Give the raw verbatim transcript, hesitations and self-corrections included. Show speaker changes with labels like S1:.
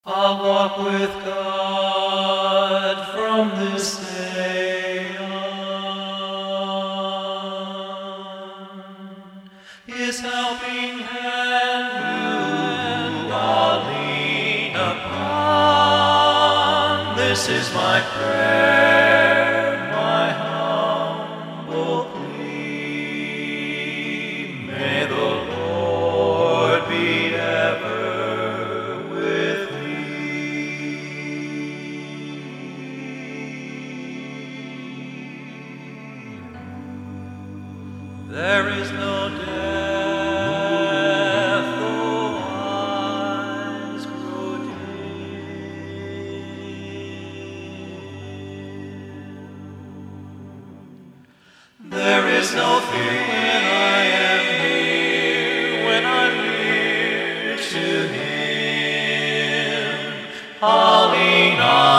S1: I'll walk with God from this day on. His helping hand I'll lean upon. This is my prayer, my humble plea. May the Lord be ever with me. There is no death, though eyes grow dim. There is no fear when I am near, when I'm near to Him. I'll lean on